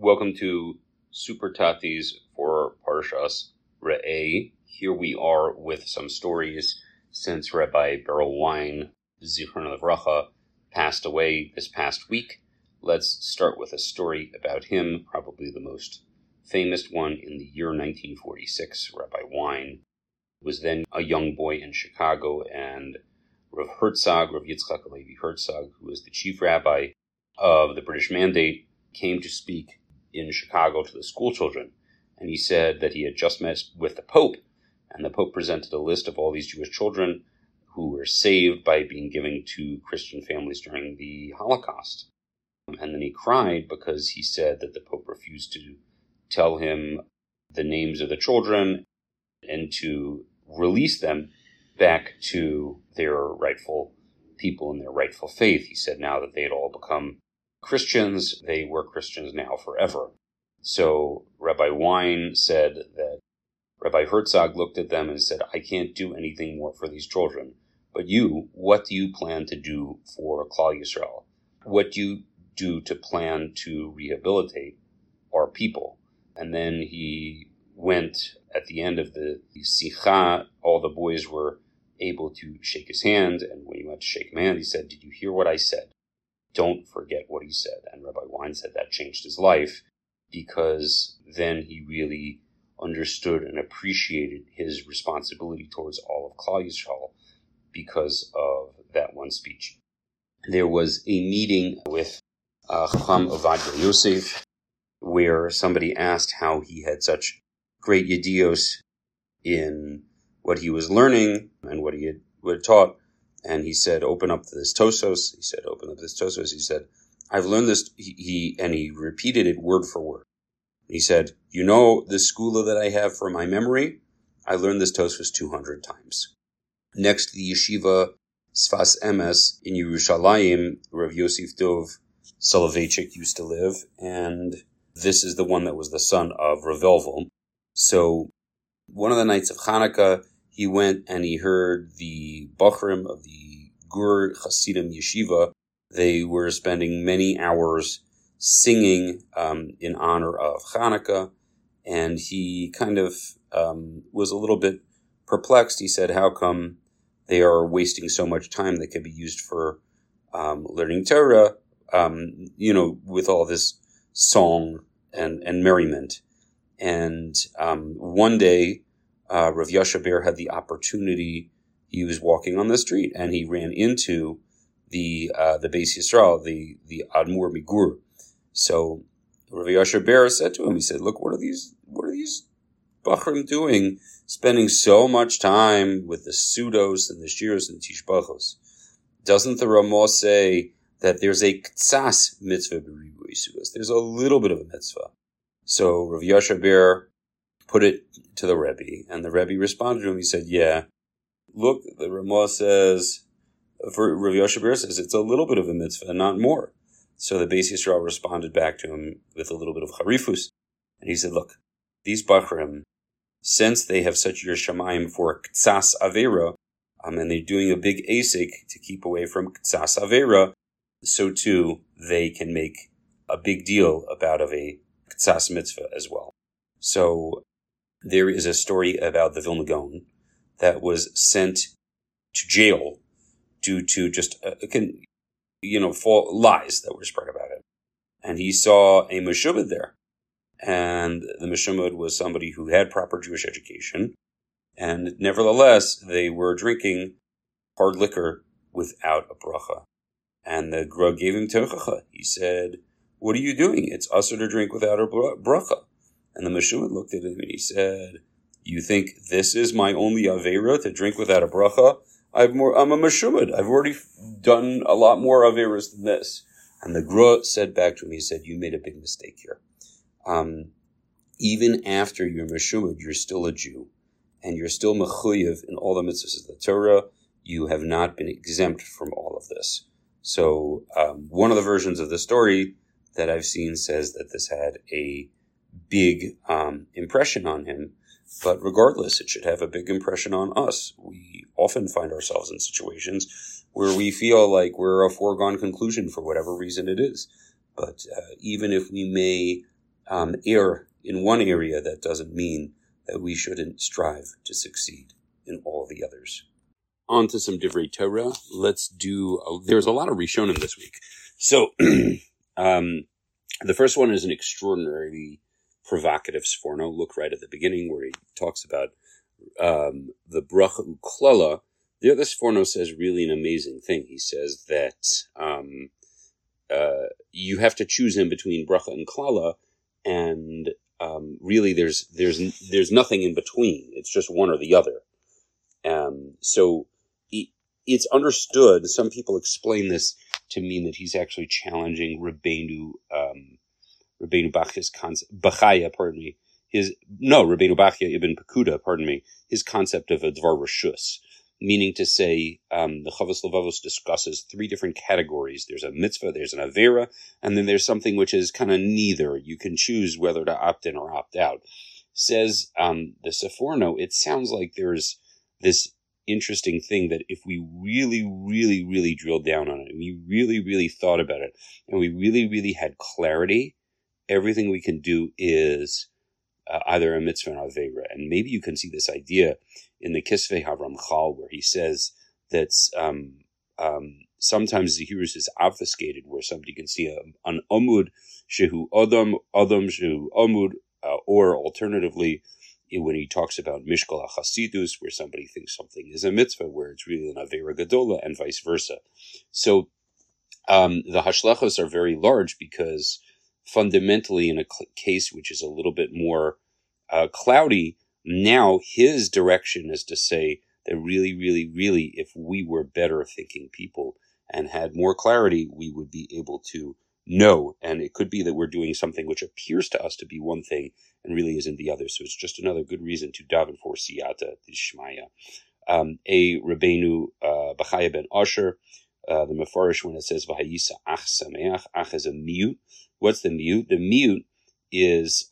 Welcome to Super Tatis for Parshas Re'eh. Here we are with some stories since Rabbi Berel Wein, Zichrono Livracha, passed away this past week. Let's start with a story about him, probably the most famous one in the year 1946. Rabbi Wein was then a young boy in Chicago, and Rav Herzog, Rav Yitzchak Alevi Herzog, who was the chief rabbi of the British Mandate, came to speak in Chicago to the school children. And he said that he had just met with the Pope, and the Pope presented a list of all these Jewish children who were saved by being given to Christian families during the Holocaust. And then he cried because he said that the Pope refused to tell him the names of the children and to release them back to their rightful people and their rightful faith. He said now that they had all become Christians, they were Christians now forever. So Rabbi Wein said that Rabbi Herzog looked at them and said, I can't do anything more for these children. But you, what do you plan to do for Klal Yisrael? What do you do to plan to rehabilitate our people? And then he went at the end of the Sikha, all the boys were able to shake his hand. And when he went to shake his hand, he said, did you hear what I said? Don't forget what he said. And Rabbi Wein said that changed his life, because then he really understood and appreciated his responsibility towards all of Klal Yisrael because of that one speech. There was a meeting with Chacham Ovadia Yosef where somebody asked how he had such great yedios in what he was learning and what he had taught. And he said, open up this Tosos. He said, I've learned this. He repeated it word for word. He said, you know, this skula that I have for my memory, I learned this Tosos 200 times. Next to the yeshiva Sfas Emes in Yerushalayim, Rav Yosef Dov Soloveitchik used to live. And this is the one that was the son of Rav Elvel. So one of the nights of Hanukkah, he went and he heard the Bachrim of the Gur Hasidim Yeshiva. They were spending many hours singing in honor of Hanukkah, and he kind of was a little bit perplexed. He said, how come they are wasting so much time that could be used for learning Torah, with all this song and merriment? And one day, Rav Yasha Ber had the opportunity. He was walking on the street and he ran into the Beis Yisrael, the Admur Migur. So Rav Yasha Ber said to him, he said, look, what are these Bachrim doing, spending so much time with the Sudos and the Shiros and the Tishbachos? Doesn't the Ramah say that there's a Ktsas mitzvah b'ribui Sudos? There's a little bit of a mitzvah. So Rav Yasha Ber put it to the Rebbe, and the Rebbe responded to him. He said, yeah, look, the Ramah says, for Rav Yasha Ber says, it's a little bit of a mitzvah, not more. So the Beis Yisrael responded back to him with a little bit of charifus, and he said, look, these Bachrim, since they have such Yir Shamayim for Ktsas Avera, and they're doing a big asik to keep away from Ktsas Avera, so too they can make a big deal about of a Ktsas mitzvah as well. So there is a story about the Vilna Gaon that was sent to jail due to just false lies that were spread about it. And he saw a Meshubad there. And the Meshubad was somebody who had proper Jewish education. And nevertheless, they were drinking hard liquor without a bracha. And the Gra gave him tochacha. He said, what are you doing? It's usher to drink without a bracha. And the Meshubad looked at him and he said, you think this is my only Avera, to drink without a bracha? I'm a Meshubad. I've already done a lot more Averas than this. And the Gra said back to him, he said, you made a big mistake here. Even after you're Meshubad, you're still a Jew. And you're still mechuyev in all the mitzvahs of the Torah. You have not been exempt from all of this. So one of the versions of the story that I've seen says that this had a big impression on him. But regardless, it should have a big impression on us. We often find ourselves in situations where we feel like we're a foregone conclusion for whatever reason it is. But even if we may err in one area, that doesn't mean that we shouldn't strive to succeed in all the others. On to some Divrei Torah. There's a lot of Rishonim this week. So, the first one is an extraordinarily provocative Sforno. Look right at the beginning where he talks about the Bracha Uklala. The other Sforno says really an amazing thing. He says that you have to choose in between Bracha and Klala, and really there's nothing in between. It's just one or the other. So it's understood. Some people explain this to mean that he's actually challenging Rabbeinu Bachya's concept, Bachaya ibn Pekuda, his concept of a Dvar Rishus, meaning to say, the Chavos Levavos discusses three different categories. There's a mitzvah, there's an avera, and then there's something which is kind of neither. You can choose whether to opt in or opt out. Says the Sforno, it sounds like there's this interesting thing that if we really, really, really drilled down on it, and we really, really thought about it, and we really, really had clarity, everything we can do is either a mitzvah or avera. And maybe you can see this idea in the Kisvei HaRamchal, where he says that sometimes the Zehirus is obfuscated, where somebody can see an Amud Shehu Adam Shehu Amud, or alternatively, when he talks about Mishkal HaChasidus, where somebody thinks something is a mitzvah, where it's really an Avera Gadola, and vice versa. So the Hashlachos are very large because fundamentally, in a case which is a little bit more cloudy, now his direction is to say that really, really, really, if we were better thinking people and had more clarity, we would be able to know. And it could be that we're doing something which appears to us to be one thing and really isn't the other. So it's just another good reason to daven for siyata d'shmaya. A Rabbeinu Bachaya ben Asher, the Mefarish, when it says v'hayisa ach sameach, ach is a mute. What's the mute? The mute is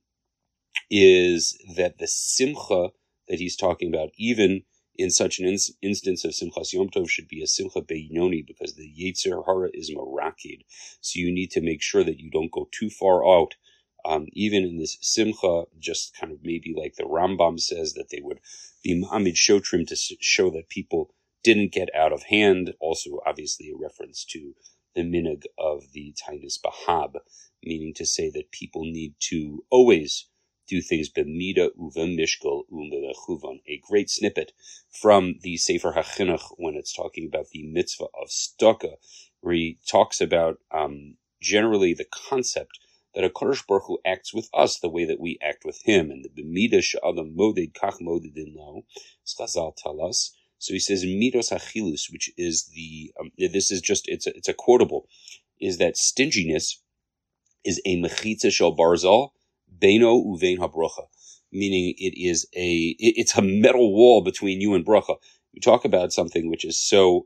that the simcha that he's talking about, even in such an instance of Simchas Yom Tov, should be a Simcha Beinoni, because the Yetzer Hara is Marakid. So you need to make sure that you don't go too far out. Even in this Simcha, just kind of maybe like the Rambam says, that they would be Ma'amid Shotrim to show that people didn't get out of hand. Also, obviously, a reference to the minhag of the Tainus Bahab, meaning to say that people need to always do things b'mida uv'mishkal u'melechuvan. A great snippet from the Sefer HaChinuch when it's talking about the mitzvah of tzedakah, where he talks about generally the concept that a Kadosh Baruch Hu acts with us the way that we act with him, and the b'mida she'adam moded kach modedin lo, as Chazal tell us. So he says midos achilus, which is this is just it's a quotable, is that stinginess is a mechitza shel barzal Beino uvein habracha, meaning it's a metal wall between you and bracha. We talk about something which is so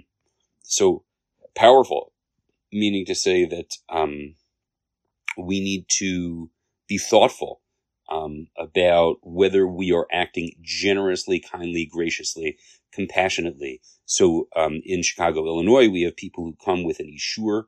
powerful, meaning to say that we need to be thoughtful about whether we are acting generously, kindly, graciously, compassionately. So in Chicago, Illinois, we have people who come with an ishur,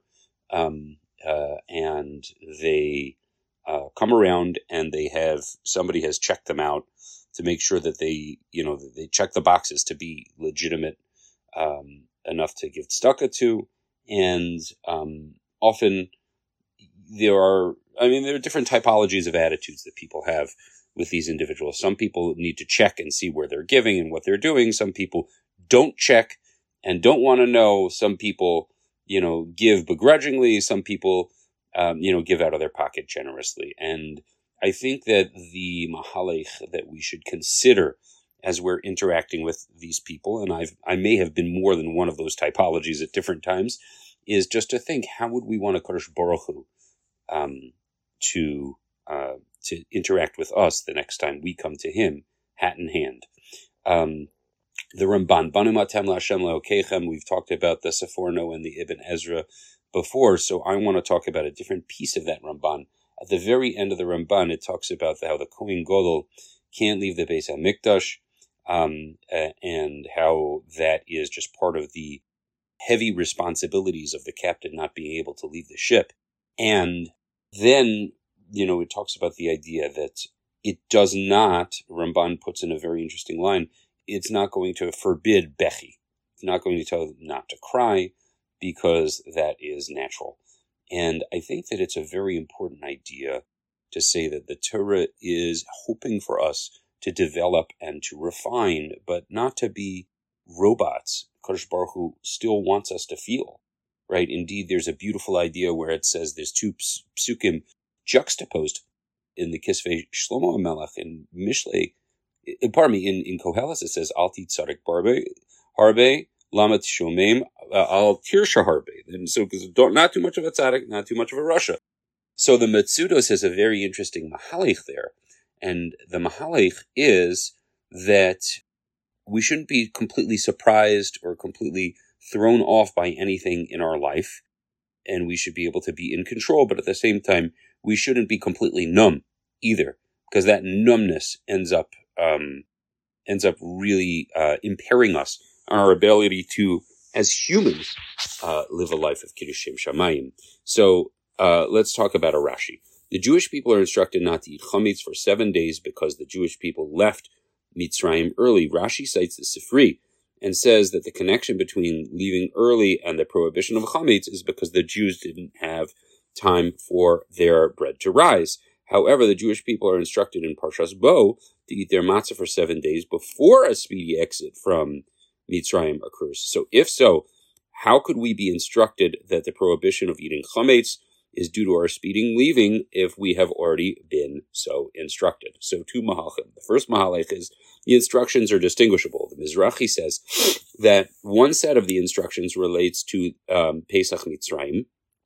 and they come around and somebody has checked them out to make sure that they check the boxes to be legitimate enough to give tzedakah to. And often there are different typologies of attitudes that people have with these individuals. Some people need to check and see where they're giving and what they're doing. Some people don't check and don't want to know. Some people, give begrudgingly. Some people, give out of their pocket generously. And I think that the mahalech that we should consider as we're interacting with these people, and I may have been more than one of those typologies at different times, is just to think, how would we want a Kadosh Baruch Hu to interact with us the next time we come to him, hat in hand. The Ramban, Banu Matem LaHashem LeOkeichem, we've talked about the Sforno and the Ibn Ezra before, so I want to talk about a different piece of that Ramban. At the very end of the Ramban, it talks about how the Kohen Gadol can't leave the Beis HaMikdash, and how that is just part of the heavy responsibilities of the captain not being able to leave the ship. And then it talks about the idea that it does not, Ramban puts in a very interesting line, it's not going to forbid bechi. It's not going to tell them not to cry because that is natural. And I think that it's a very important idea to say that the Torah is hoping for us to develop and to refine, but not to be robots. Kadosh Baruch Hu still wants us to feel, right? Indeed, there's a beautiful idea where it says there's two psukim juxtaposed in the Kisvei Shlomo HaMelech in Mishlei. In Koheles it says Al Titzadik Harbe Lamat Shomem Al Tirsha Harbe. And so, because not too much of a tzaddik, not too much of a rasha. So the Metzudos has a very interesting mahalech there, and the mahalech is that we shouldn't be completely surprised or completely thrown off by anything in our life, and we should be able to be in control, but at the same time, we shouldn't be completely numb either, because that numbness ends up really impairing us on our ability to, as humans, live a life of Kiddush Shem Shamayim. So let's talk about a Rashi. The Jewish people are instructed not to eat chametz for 7 days because the Jewish people left Mitzrayim early. Rashi cites the Sifri and says that the connection between leaving early and the prohibition of chametz is because the Jews didn't have time for their bread to rise. However, the Jewish people are instructed in Parshas Bo to eat their matzah for 7 days before a speedy exit from Mitzrayim occurs. So if so, how could we be instructed that the prohibition of eating chametz is due to our speeding leaving if we have already been so instructed? So two mahalchim. The first mahalech is the instructions are distinguishable. The Mizrahi says that one set of the instructions relates to Pesach Mitzrayim,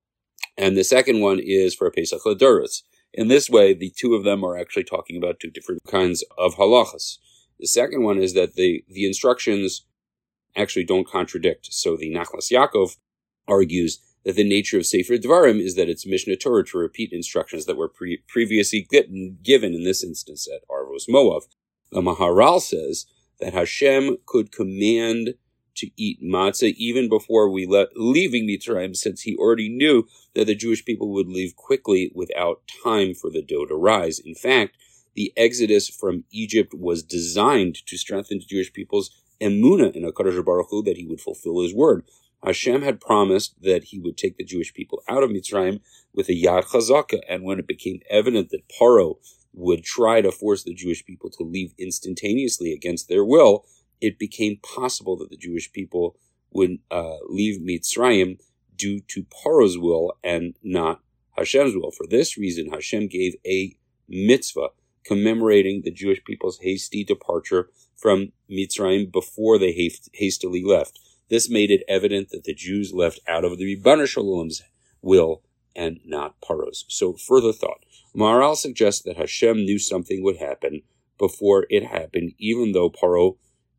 and the second one is for Pesach Ladoros. In this way, the two of them are actually talking about two different kinds of halachas. The second one is that the instructions actually don't contradict. So the Nachlas Yaakov argues that the nature of Sefer Dvarim is that it's Mishnah Torah to repeat instructions that were previously given, in this instance, at Arvos Moav. The Maharal says that Hashem could command to eat matzah even before leaving Mitzrayim, since he already knew that the Jewish people would leave quickly without time for the dough to rise. In fact, the exodus from Egypt was designed to strengthen the Jewish people's emunah in HaKadosh Baruch Hu, that he would fulfill his word. Hashem had promised that he would take the Jewish people out of Mitzrayim with a Yad Chazaka, and when it became evident that Paro would try to force the Jewish people to leave instantaneously against their will, it became possible that the Jewish people would leave Mitzrayim due to Paro's will and not Hashem's will. For this reason, Hashem gave a mitzvah commemorating the Jewish people's hasty departure from Mitzrayim before they hastily left. This made it evident that the Jews left out of the Ribono Shel Olam's will and not Paro's. So further thought. Maharal suggests that Hashem knew something would happen before it happened, even though Paro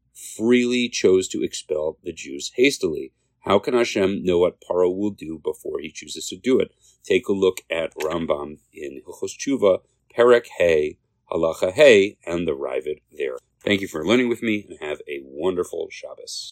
freely chose to expel the Jews hastily. How can Hashem know what Paro will do before he chooses to do it? Take a look at Rambam in Hilchos Tshuva, Perek Hey, Halacha Hey, and the Ravid there. Thank you for learning with me, and have a wonderful Shabbos.